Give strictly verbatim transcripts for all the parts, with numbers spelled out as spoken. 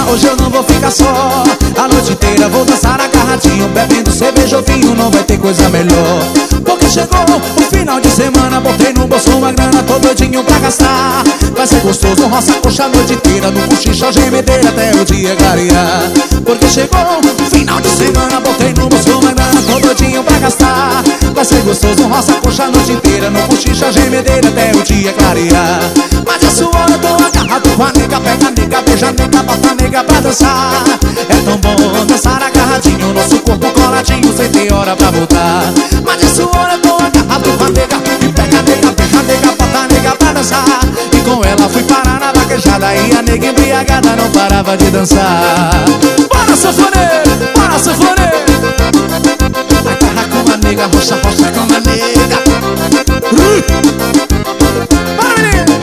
hoje eu não vou ficar só. A noite inteira vou dançar agarradinho, bebendo cerveja ou vinho, não vai ter coisa melhor. Porque chegou o final de semana, botei no bolso uma grana, tô doidinho pra gastar. Vai ser gostoso, roça coxa a noite inteira, no cochicho, gemedeira até o dia clarear. Porque chegou o final de semana, botei no bolso uma grana, tô doidinho pra gastar. Vai ser gostoso, roça coxa a noite inteira, no cochicho, gemedeira até o dia clarear. Mas essa hora eu tô agarrado com a nega, pega a nega, beija a nega, bota a nega pra dançar. É tão bom dançar agarradinho, nosso corpo coladinho, sem ter hora pra voltar. Mas essa hora eu tô agarrado com a nega, e pega a nega, beija a nega, bota a nega pra dançar. E com ela fui parar na vaquejada, e a nega embriagada não parava de dançar. Bora sanfoneiro, bora sanfoneiro, agarra com a nega, rocha, rocha com a nega. Bora, menino!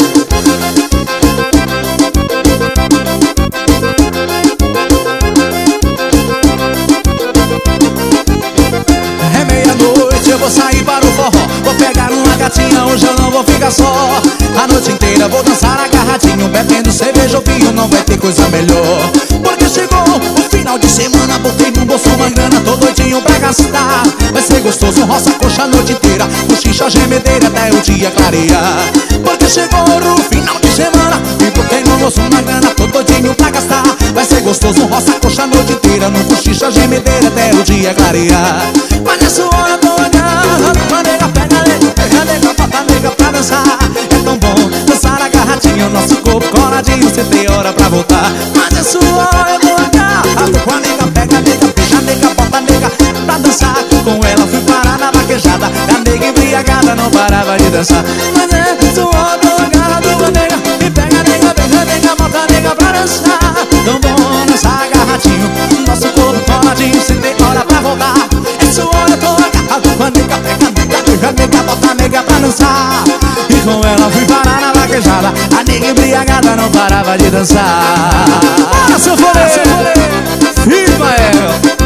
É meia-noite, eu vou sair para o forró, vou pegar uma gatinha, hoje eu não vou ficar só. A noite inteira vou dançar agarradinho, bebendo cerveja ou vinho, não vai ter coisa melhor. Porque chegou o final de semana, botei no bolso uma grana, tô doidinho pra gastar. Vai ser gostoso, roça coxa a noite inteira, cochicha, gemedeira até o dia clarear. Porque chegou o final de semana, e botei no bolso uma grana, tô doidinho pra gastar. Vai ser gostoso, roça coxa a noite inteira, no cochicha, gemedeira até o dia clarear. Mas nessa hora eu tô agarrado, a nega pega a nega, pega a nega, bota a nega pra dançar. É tão bom dançar agarradinho, nosso corpo coladinho, sem ter hora pra voltar. Mas nessa hora eu tô agarrado com a nega, pega a nega, beija a nega, bota a nega pra dançar. Com ela fui parar na vaquejada, a nega embriagada não parava de dançar. Mas nessa hora eu tô agarrado com a nega, e pega a nega, beija a nega, bota a nega pra dançar. Tão bom dançar agarradinho, nosso corpo coladinho, sem ter hora pra voltar. Essa hora eu tô agarrado com a nega, pega a nega, beija a nega, bota a nega pra dançar. E com ela fui parar na vaquejada, a nega embriagada não parava de dançar. Bora, sanfoneiro, Ismael!